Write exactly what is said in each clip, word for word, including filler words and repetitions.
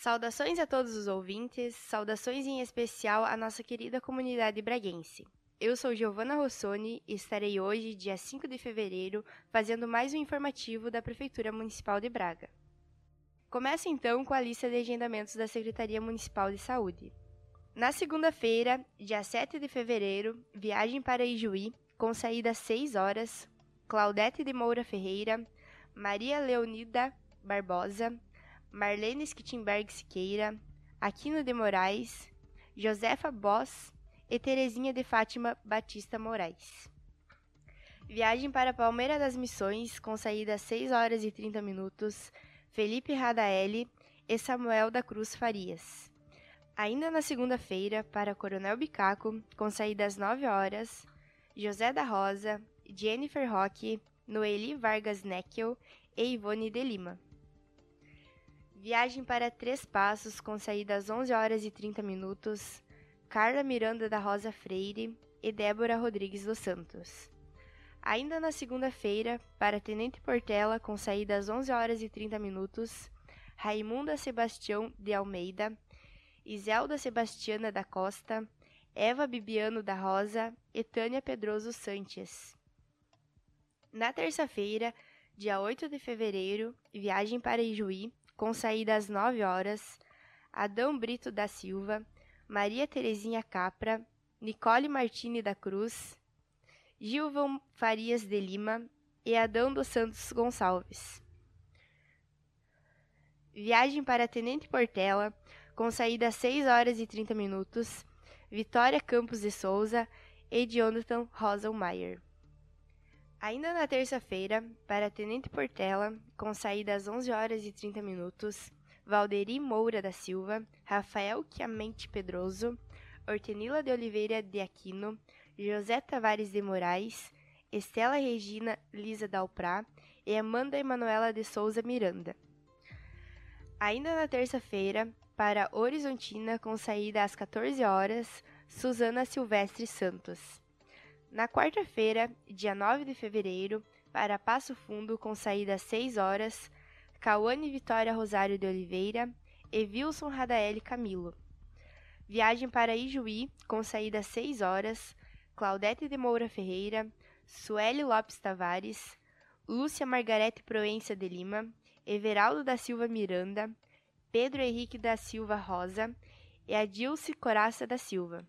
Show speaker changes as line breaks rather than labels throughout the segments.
Saudações a todos os ouvintes, saudações em especial à nossa querida comunidade braguense. Eu sou Giovana Rossoni e estarei hoje, dia cinco de fevereiro, fazendo mais um informativo da Prefeitura Municipal de Braga. Começo então com a lista de agendamentos da Secretaria Municipal de Saúde. Na segunda-feira, dia sete de fevereiro, viagem para Ijuí, com saída às seis horas, Claudete de Moura Ferreira, Maria Leonida Barbosa, Marlene Skittenberg Siqueira, Aquino de Moraes, Josefa Boss e Terezinha de Fátima Batista Moraes. Viagem para Palmeira das Missões, com saída às seis horas e trinta minutos, Felipe Radaeli e Samuel da Cruz Farias. Ainda na segunda-feira, para Coronel Bicaco, com saída às nove horas, José da Rosa, Jennifer Roque, Noeli Vargas Neckel e Ivone de Lima. Viagem para Três Passos, com saída às onze horas e trinta minutos, Carla Miranda da Rosa Freire e Débora Rodrigues dos Santos. Ainda na segunda-feira, para Tenente Portela, com saída às onze horas e trinta minutos, Raimunda Sebastião de Almeida, Iselda Sebastiana da Costa, Eva Bibiano da Rosa e Tânia Pedroso Sanches. Na terça-feira, dia oito de fevereiro, viagem para Ijuí, com saída às nove horas, Adão Brito da Silva, Maria Terezinha Capra, Nicole Martini da Cruz, Gilvão Farias de Lima e Adão dos Santos Gonçalves. Viagem para Tenente Portela, com saída às seis horas e trinta minutos, Vitória Campos de Souza e Jonathan Roselmaier. Ainda na terça-feira, para Tenente Portela, com saída às onze horas e trinta minutos, Valderi Moura da Silva, Rafael Chiamente Pedroso, Hortenila de Oliveira de Aquino, José Tavares de Moraes, Estela Regina Lisa Dalprá e Amanda Emanuela de Souza Miranda. Ainda na terça-feira, para Horizontina, com saída às quatorze horas, Suzana Silvestre Santos. Na quarta-feira, dia nove de fevereiro, para Passo Fundo, com saída às seis horas, Cauane Vitória Rosário de Oliveira e Wilson Radaeli Camilo. Viagem para Ijuí, com saída às seis horas, Claudete de Moura Ferreira, Sueli Lopes Tavares, Lúcia Margarete Proença de Lima, Everaldo da Silva Miranda, Pedro Henrique da Silva Rosa e Adilce Coraça da Silva.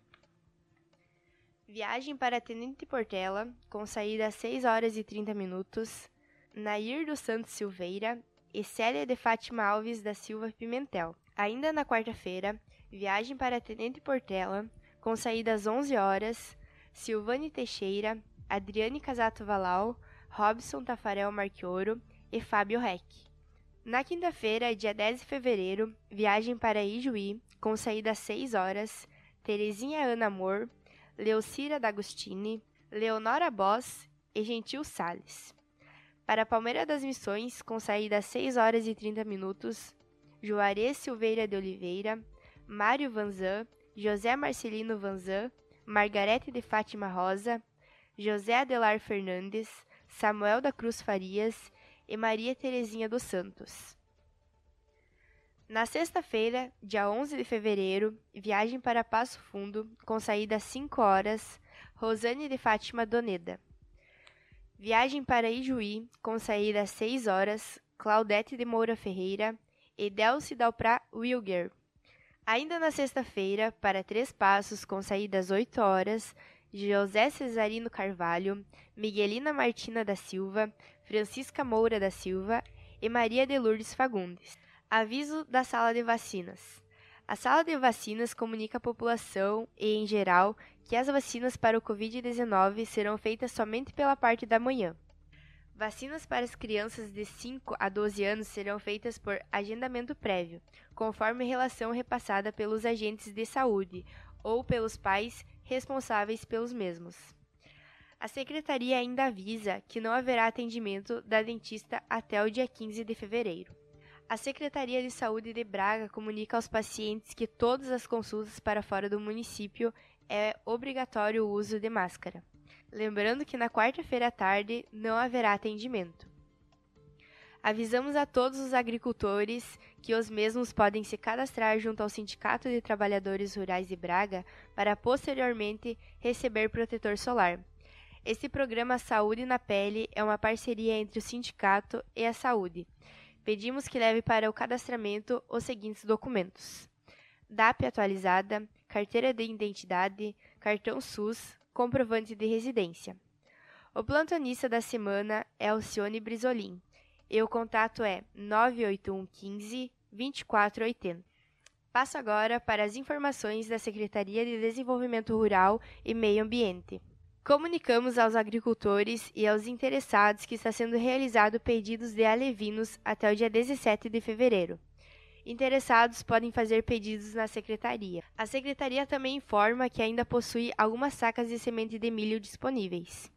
Viagem para Tenente Portela, com saída às seis horas e trinta minutos, Nair dos Santos Silveira e Célia de Fátima Alves da Silva Pimentel. Ainda na quarta-feira, viagem para Tenente Portela, com saída às onze horas, Silvane Teixeira, Adriane Casato Valau, Robson Tafarel Marchioro e Fábio Reck. Na quinta-feira, dia dez de fevereiro, viagem para Ijuí, com saída às seis horas, Terezinha Ana Amor, Leocira D'Agostini, Leonora Boss e Gentil Salles. Para Palmeira das Missões, com saída às seis horas e trinta minutos, Juarez Silveira de Oliveira, Mário Vanzan, José Marcelino Vanzan, Margarete de Fátima Rosa, José Adelar Fernandes, Samuel da Cruz Farias e Maria Terezinha dos Santos. Na sexta-feira, dia onze de fevereiro, viagem para Passo Fundo, com saída às cinco horas, Rosane de Fátima Doneda. Viagem para Ijuí, com saída às seis horas, Claudete de Moura Ferreira e Delci Dalprá Wilger. Ainda na sexta-feira, para Três Passos, com saída às oito horas, José Cesarino Carvalho, Miguelina Martina da Silva, Francisca Moura da Silva e Maria de Lourdes Fagundes. Aviso da sala de vacinas. A sala de vacinas comunica à população e, em geral, que as vacinas para o covid dezenove serão feitas somente pela parte da manhã. Vacinas para as crianças de cinco a doze anos serão feitas por agendamento prévio, conforme relação repassada pelos agentes de saúde ou pelos pais responsáveis pelos mesmos. A Secretaria ainda avisa que não haverá atendimento da dentista até o dia quinze de fevereiro. A Secretaria de Saúde de Braga comunica aos pacientes que todas as consultas para fora do município é obrigatório o uso de máscara. Lembrando que na quarta-feira à tarde não haverá atendimento. Avisamos a todos os agricultores que os mesmos podem se cadastrar junto ao Sindicato de Trabalhadores Rurais de Braga para posteriormente receber protetor solar. Este programa Saúde na Pele é uma parceria entre o sindicato e a saúde. Pedimos que leve para o cadastramento os seguintes documentos: D A P atualizada, carteira de identidade, cartão SUS, comprovante de residência. O plantonista da semana é Alcione Brizolim e o contato é nove oito um um cinco, dois quatro oito zero. Passo agora para as informações da Secretaria de Desenvolvimento Rural e Meio Ambiente. Comunicamos aos agricultores e aos interessados que está sendo realizado pedidos de alevinos até o dia dezessete de fevereiro. Interessados podem fazer pedidos na Secretaria. A Secretaria também informa que ainda possui algumas sacas de semente de milho disponíveis.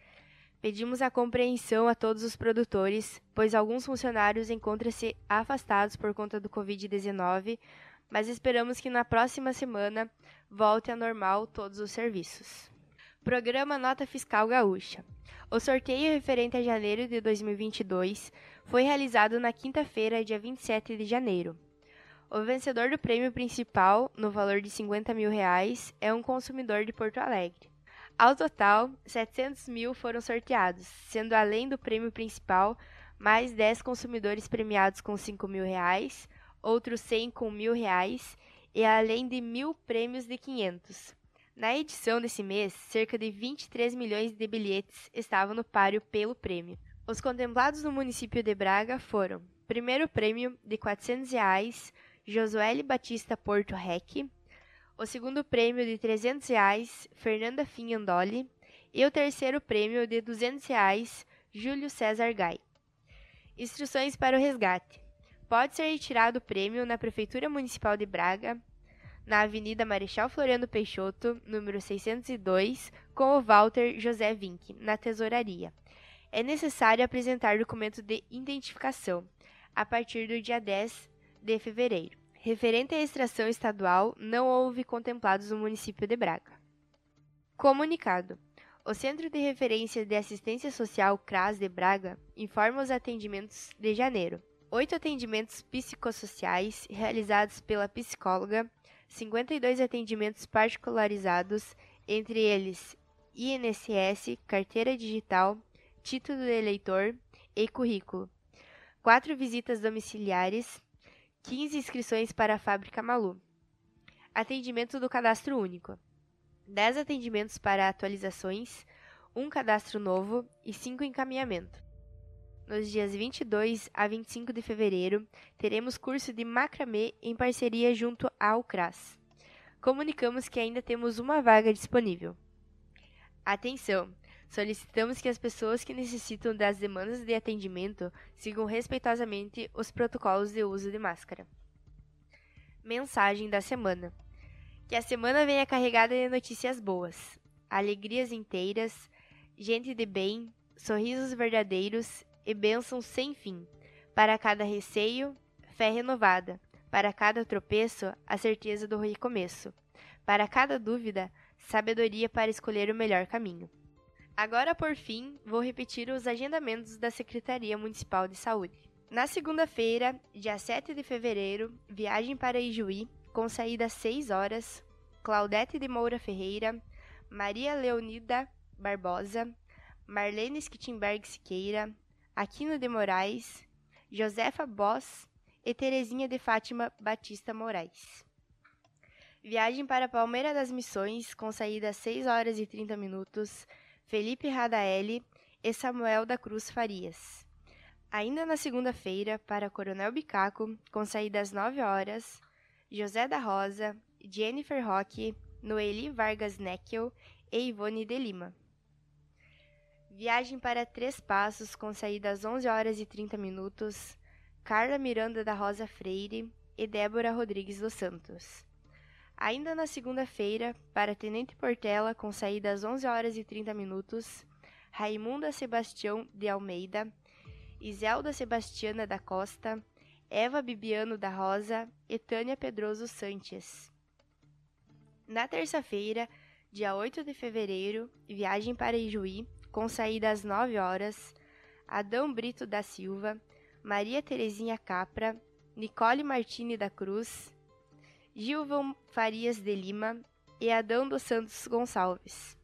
Pedimos a compreensão a todos os produtores, pois alguns funcionários encontram-se afastados por conta do covid dezenove, mas esperamos que na próxima semana volte a normal todos os serviços. Programa Nota Fiscal Gaúcha. O sorteio referente a janeiro de dois mil e vinte e dois foi realizado na quinta-feira, dia vinte e sete de janeiro. O vencedor do prêmio principal, no valor de cinquenta mil reais, é um consumidor de Porto Alegre. Ao total, setecentos mil foram sorteados, sendo além do prêmio principal, mais dez consumidores premiados com cinco mil reais, outros cem com mil reais e além de mil prêmios de quinhentos. Na edição desse mês, cerca de vinte e três milhões de bilhetes estavam no páreo pelo prêmio. Os contemplados no município de Braga foram: primeiro prêmio de quatrocentos reais, Josuele Batista Porto Rec; o segundo prêmio de trezentos reais, Fernanda Finhandoli; e o terceiro prêmio de duzentos reais, Júlio César Gai. Instruções para o resgate. Pode ser retirado o prêmio na Prefeitura Municipal de Braga, na Avenida Marechal Floriano Peixoto, número seiscentos e dois, com o Walter José Vinck, na Tesouraria. É necessário apresentar documento de identificação, a partir do dia dez de fevereiro. Referente à extração estadual, não houve contemplados no município de Braga. Comunicado. O Centro de Referência de Assistência Social CRAS de Braga informa os atendimentos de janeiro. Oito atendimentos psicossociais realizados pela psicóloga, cinquenta e dois atendimentos particularizados, entre eles I N S S, carteira digital, título de eleitor e currículo. Quatro visitas domiciliares, quinze inscrições para a Fábrica Malu. Atendimento do Cadastro Único. dez atendimentos para atualizações, um cadastro novo e cinco encaminhamento. Nos dias vinte e dois a vinte e cinco de fevereiro, teremos curso de macramê em parceria junto ao CRAS. Comunicamos que ainda temos uma vaga disponível. Atenção! Solicitamos que as pessoas que necessitam das demandas de atendimento sigam respeitosamente os protocolos de uso de máscara. Mensagem da semana. Que a semana venha carregada de notícias boas, alegrias inteiras, gente de bem, sorrisos verdadeiros e bênçãos sem fim. Para cada receio, fé renovada. Para cada tropeço, a certeza do recomeço. Para cada dúvida, sabedoria para escolher o melhor caminho. Agora, por fim, vou repetir os agendamentos da Secretaria Municipal de Saúde. Na segunda-feira, dia sete de fevereiro, viagem para Ijuí, com saída às seis horas, Claudete de Moura Ferreira, Maria Leonida Barbosa, Marlene Skittenberg Siqueira, Aquino de Moraes, Josefa Boss e Terezinha de Fátima Batista Moraes. Viagem para Palmeira das Missões, com saída às seis horas e trinta minutos, Felipe Radaeli e Samuel da Cruz Farias. Ainda na segunda-feira, para Coronel Bicaco, com saída às nove horas, José da Rosa, Jennifer Roque, Noeli Vargas Neckel e Ivone de Lima. Viagem para Três Passos, com saída às onze horas e trinta minutos, Carla Miranda da Rosa Freire e Débora Rodrigues dos Santos. Ainda na segunda-feira, para Tenente Portela, com saída às onze horas e trinta minutos, Raimunda Sebastião de Almeida, Iselda Sebastiana da Costa, Eva Bibiano da Rosa e Tânia Pedroso Sanches. Na terça-feira, dia oito de fevereiro, viagem para Ijuí, com saída às nove horas, Adão Brito da Silva, Maria Terezinha Capra, Nicole Martini da Cruz, Gilvan Farias de Lima e Adão dos Santos Gonçalves.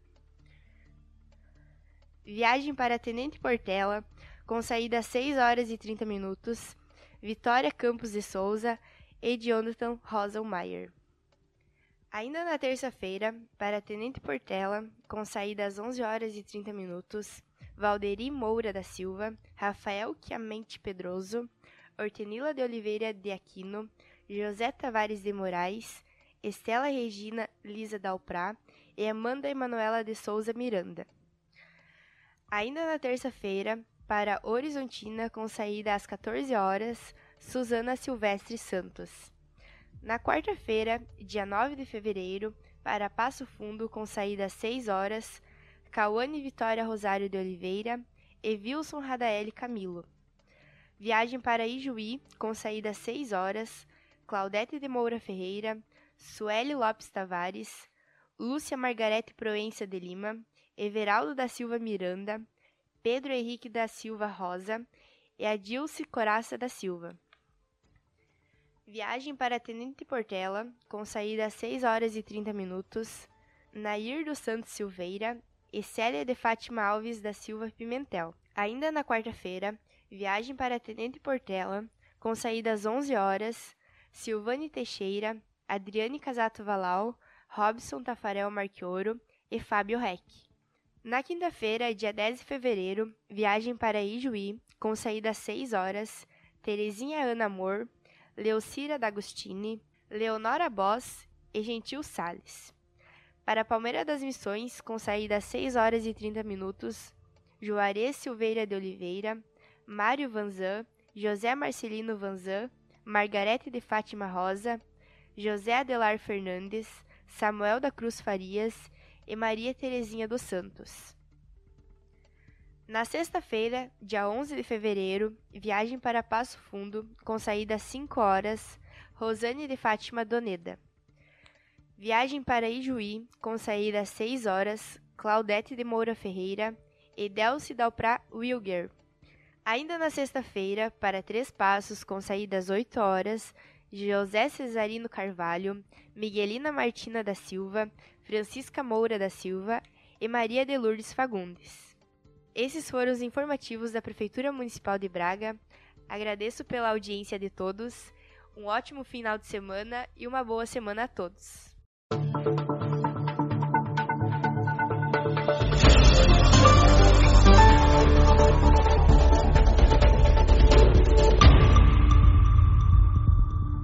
Viagem para Tenente Portela, com saída às seis horas e trinta minutos, Vitória Campos de Souza e Jonathan Roselmayer. Ainda na terça-feira, para Tenente Portela, com saída às onze horas e trinta minutos, Valderi Moura da Silva, Rafael Chiamente Pedroso, Hortenila de Oliveira de Aquino, José Tavares de Moraes, Estela Regina Lisa Dalprá e Amanda Emanuela de Souza Miranda. Ainda na terça-feira, para Horizontina, com saída às quatorze horas, Suzana Silvestre Santos. Na quarta-feira, dia nove de fevereiro, para Passo Fundo, com saída às seis horas, Cauane Vitória Rosário de Oliveira e Wilson Radaeli Camilo. Viagem para Ijuí, com saída às seis horas, Claudete de Moura Ferreira, Sueli Lopes Tavares, Lúcia Margarete Proença de Lima, Everaldo da Silva Miranda, Pedro Henrique da Silva Rosa e Adilce Coraça da Silva. Viagem para Tenente Portela, com saída às seis horas e trinta minutos, Nair dos Santos Silveira e Célia de Fátima Alves da Silva Pimentel. Ainda na quarta-feira, viagem para Tenente Portela, com saída às onze horas, Silvane Teixeira, Adriane Casato Valau, Robson Tafarel Marchioro e Fábio Reck. Na quinta-feira, dia dez de fevereiro, viagem para Ijuí, com saída às seis horas, Terezinha Ana Amor, Leocira D'Agostini, Leonora Boss e Gentil Sales. Para Palmeira das Missões, com saída às seis horas e trinta minutos, Juarez Silveira de Oliveira, Mário Vanzan, José Marcelino Vanzan, Margarete de Fátima Rosa, José Adelar Fernandes, Samuel da Cruz Farias e Maria Terezinha dos Santos. Na sexta-feira, dia onze de fevereiro, viagem para Passo Fundo, com saída às cinco horas, Rosane de Fátima Doneda. Viagem para Ijuí, com saída às seis horas, Claudete de Moura Ferreira e Delci Dalprá Wilger. Ainda na sexta-feira, para Três Passos, com saída às oito horas, José Cesarino Carvalho, Miguelina Martina da Silva, Francisca Moura da Silva e Maria de Lourdes Fagundes. Esses foram os informativos da Prefeitura Municipal de Braga. Agradeço pela audiência de todos, um ótimo final de semana e uma boa semana a todos.